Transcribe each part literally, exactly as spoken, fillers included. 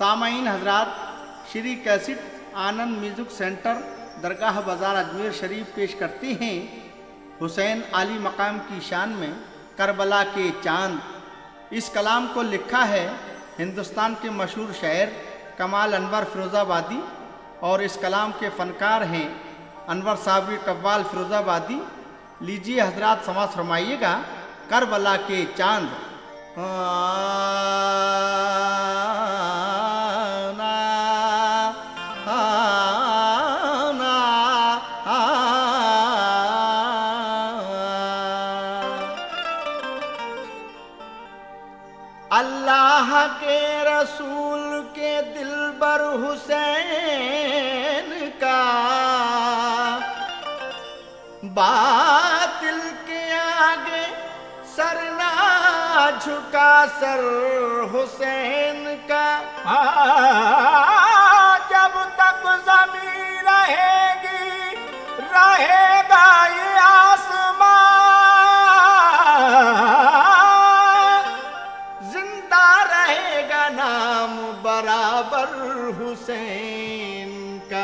सामाईन हजरात, Shri cassette Anand music centre Dargah Bazaar Ajmer शरीफ पेश करते हैं हुसैन आली मकाम की शान में करबला के चांद। इस कलाम को लिखा है हिंदुस्तान के मशहूर शायर कमाल अनवर फिरोज़ाबादी और इस कलाम के फ़नकार हैं अनवर साबरी कव्वाल फिरोज़ाबादी। लीजिए हजरात समाज फरमाइएगा करबला के चांद। अल्लाह के रसूल के दिलबर हुसैन का बातिल के आगे सर ना झुका सर हुसैन का। जब तक ज़मीन रहेगी रहेगा ये आसमां, जिंदा रहेगा नाम बराबर हुसैन का।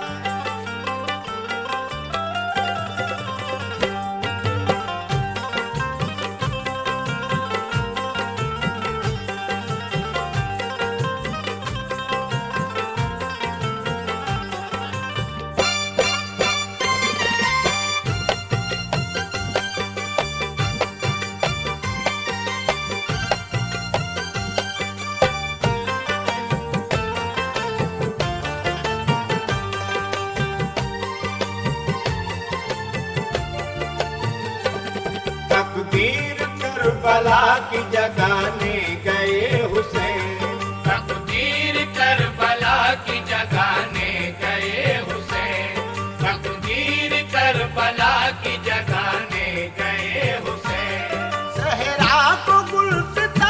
तकदीर करबला की जगाने गए हुसैन, तकदीर करबला की जगाने गए हुसैन, तकदीर करबला की जगाने गए हुसैन। सहरा को गुलसितान,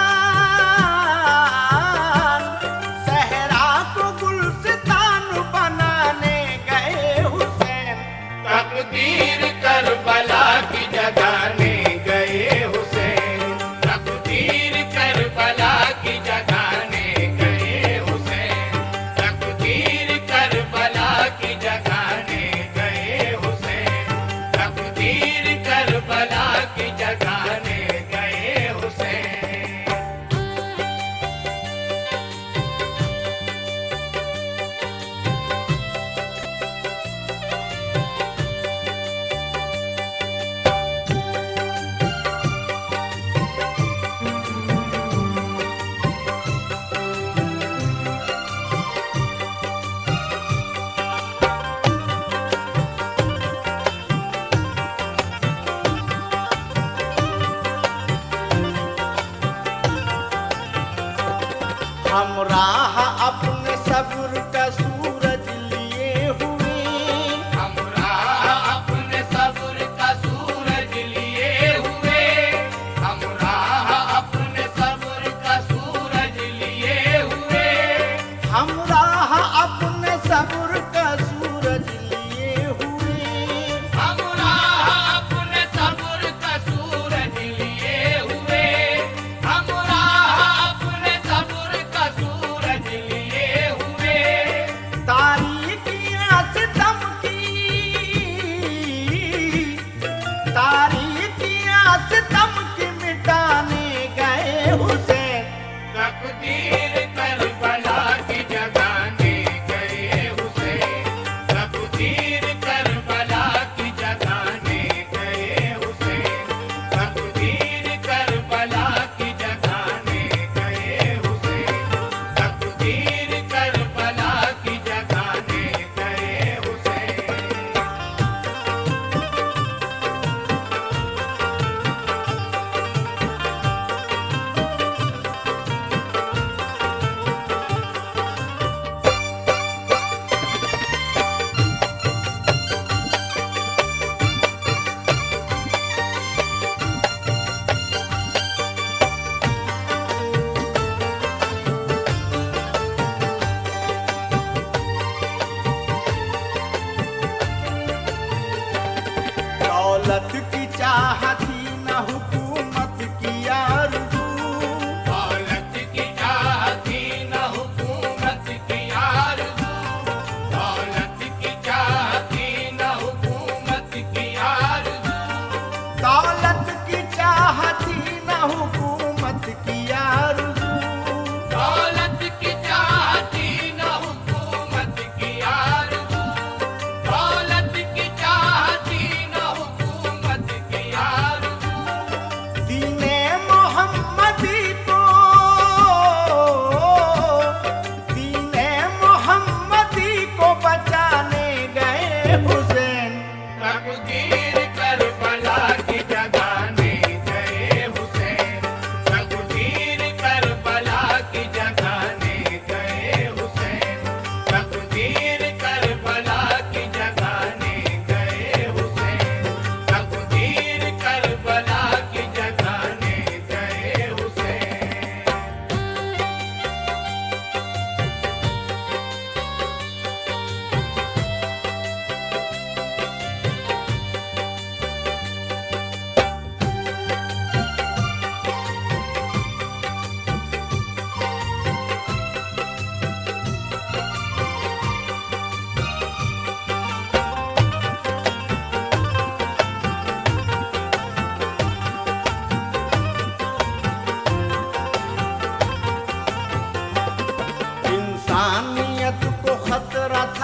सहरा को गुलसितान बनाने गए हुसैन। तकदीर करबला की जगाने गए हुसैन, तकदीर करबला की जगाने गए हुसैन, तकदीर करबला की जगाने गए हुसैन, तकदीर करबला की जगाने गए हुसैन। हम राह अपने सब्र का सूरज लिए हुए, हम राह अपने सब्र का सूरज लिए हुए, हम राह अपने सब्र का सूरज लिए हुए, हम राह अपने सब्र का सूरज लिए हुए। हम राह अपने सब्र का सूरज लिए हुए, हम राह अपने सब्र का सूरज लिए हुए। तारीकियां सितम की, तारीकियां सितम की मिटाने गए हुसैन। तकदीर करबला की जगाने गए हुसैन, तकदीर करबला की जगाने गए हुसैन, तकदीर करबला की जगाने गए हुसैन, तकदीर करबला की जगाने गए हुसैन। दौलत की चाह थी न हुकूमत की आरज़ू, दौलत की चाह थी न हुकूमत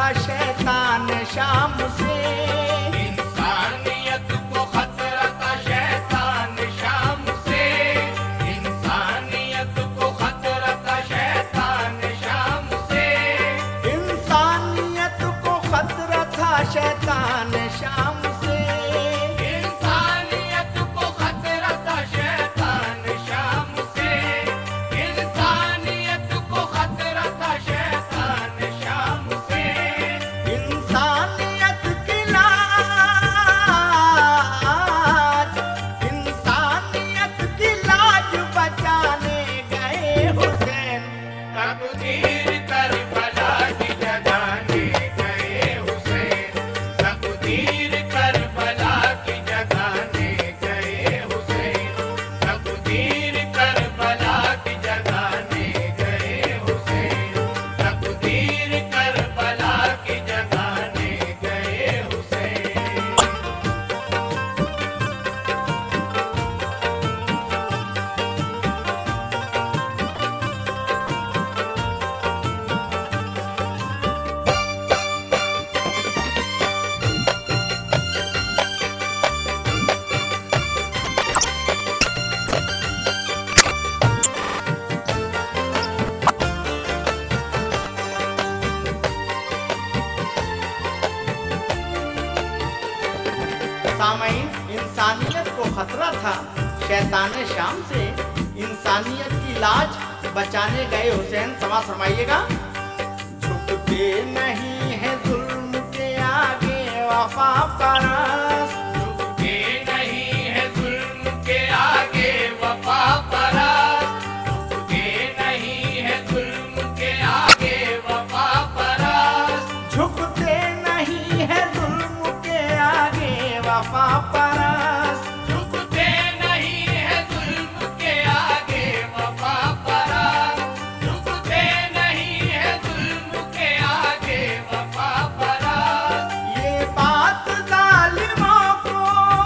शैतान शाम से। इंसानियत को खतरा था शैतान शाम से। इंसानियत को खतरा था शैतान शाम से। इंसानियत को खतरा था शैतान शाम से। इंसानियत को खतरा था शैतान शाम से। इंसानियत को खतरा था शैतान शाम से। इंसानियत की लाज, इंसानियत की लाज बचाने गए हुसैन। तकदीर करबला की जगाने गए हुसैन। तकदीर करबला की जगाने गए हुसैन। तकदीर करबला की जगाने गए हुसैन। तकदीर करबला की जगाने गए हुसैन। सामईन, इंसानियत को खतरा था शैतान शाम से। इंसानियत की लाज बचाने गए हुसैन। समाज फरमाइएगा। झुकते नहीं है जुल्म के आगे वफा परस्त। झुकते नहीं है जुल्म के आगे वफा परस्त। झुकते नहीं है जुल्म के आगे वफा परस्त। झुकते नहीं है जुल्म के आगे वफा परस्त। झुकते नहीं है जुल्म के आगे वफा परस्त। झुकते नहीं है जुल्म के आगे वफा परस्त। ये बात जालिमों को,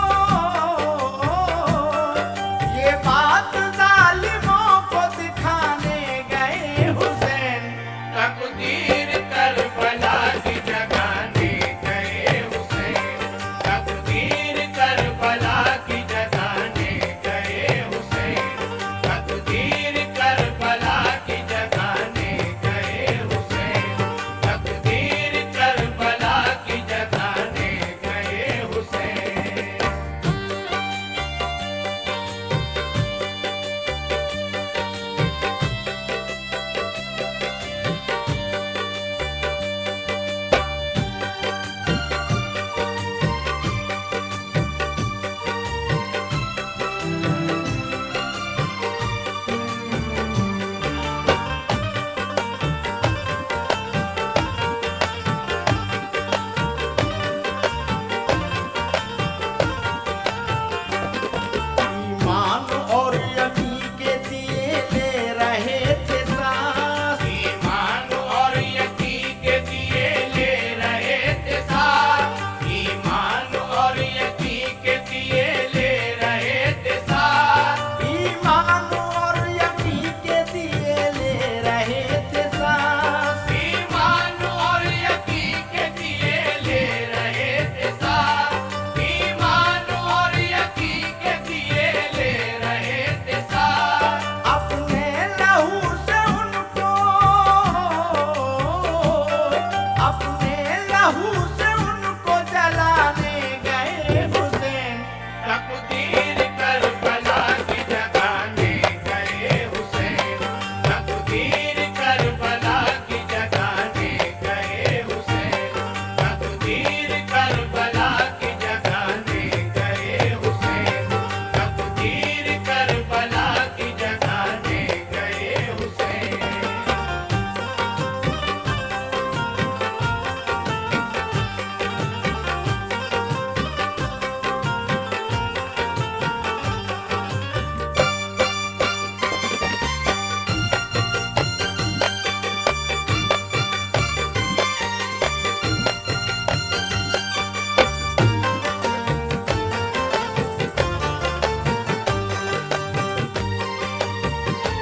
ये बात जालिमों को दिखाने गए हुसैन। तकदीर करबला की जगाने गए हुसैन। तकदीर करबला की जगाने गए हुसैन। तकदीर करबला की जगाने गए हुसैन। तकदीर करबला की जगाने गए हुसैन। ईमान और यकीन के दिए ले रहे थे सांस। ईमान और यकीन के दिए ले रहे थे साथ। ईमान और यकीन के दिए ले रहे थे साथ। ईमान और यकीन के दिए ले रहे थे सांस। ईमान और यकीन के दिए ले रहे थे साथ। ईमान और यकीन के दिए ले रहे थे साथ। अपने लहू से उनको, अपने लहू से उनको जलाने गए हुसैन। तकदीर करबला की जगाने गए हुसैन। तकदीर करबला की जगाने गए हुसैन। तकदीर करबला की जगाने गए हुसैन। तकदीर करबला की जगाने गए हुसैन।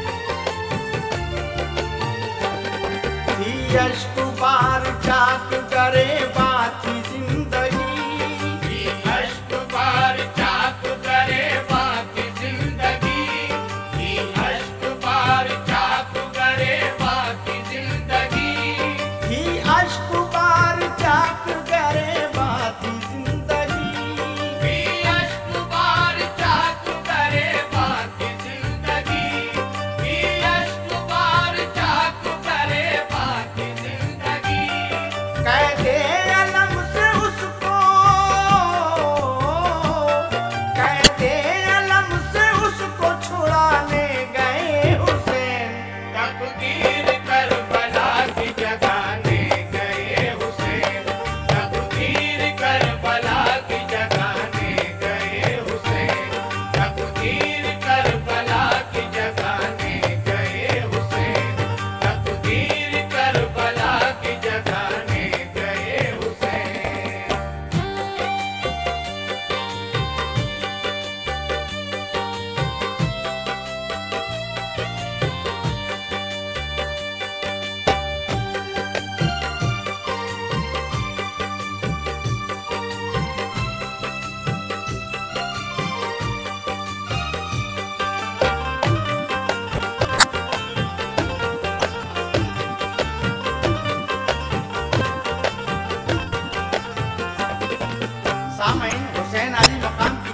थी अश्क बार चाक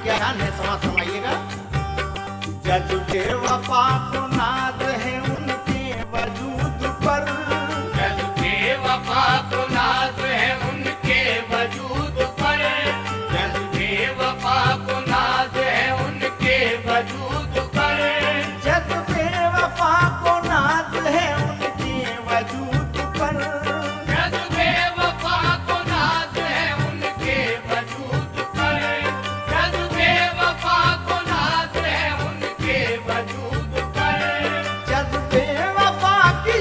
क्या ध्यान है, समाज समाइएगा। जज्बे वफा को नाज है उनके वजूद पर, जज्बे वफा को नाज है उनके वजूद पर, जज्बे वफा को नाज है उनके वजूद पर, जज्बे वफा को नाज है उनके वजूद पर, जज्बे वफा को नाज है उनके वजूद पर, जज्बे वफा को नाज है उनके वजूद पर, जज्बे वफा की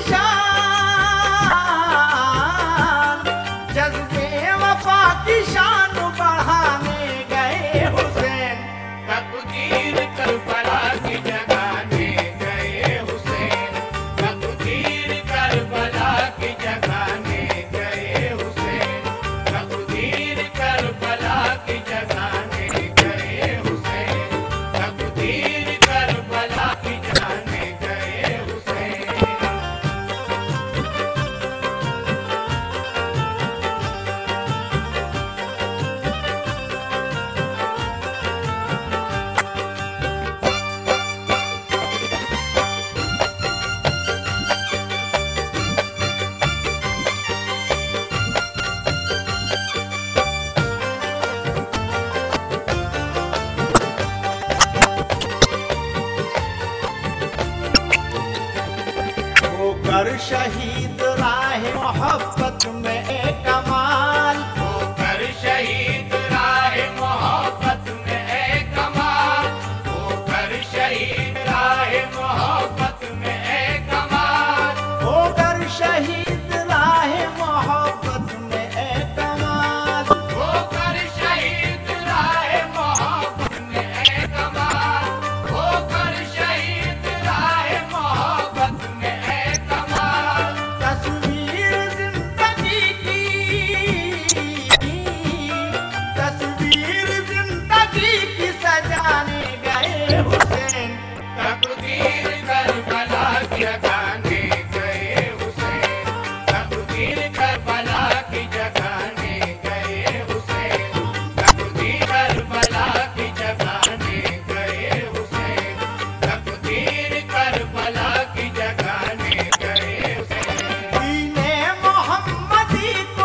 शान, जज्बे वफा की शान बढ़ाने गए हुसैन, तकदीर करबला की जगाने गए हुसैन, तकदीर करबला की जगाने गए हुसैन, तकदीर करबला की जगाने गए हुसैन, तकदीर करबला की जगाने गए हुसैन। होकर शहीद राह मोहब्बत में एक कमाल, होकर शहीद राह मोहब्बत में है कमाल, होकर शहीद राह मोहब्बत में है कमाल, होकर शहीद राह मोहब्बत में एक कमाल, होकर शहीद राह मोहब्बत में है कमाल, होकर शहीद राह मोहब्बत में है कमाल। तस्वीर जिंदगी की, तस्वीर जिंदगी की सजाने गए हुसैन, तकदीर करबला की जगाने गए हुसैन, तकदीर करबला की जगाने गए हुसैन, तकदीर करबला की जगाने गए हुसैन, तकदीर करबला की जगाने गए हुसैन। दीने मोहम्मदी को,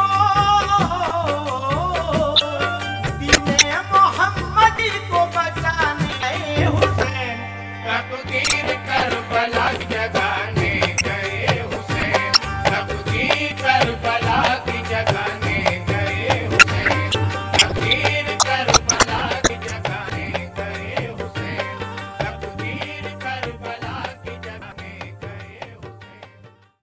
दीने मोहम्मदी को बचाने गए हुसैन, तकदीर करबला की जगाने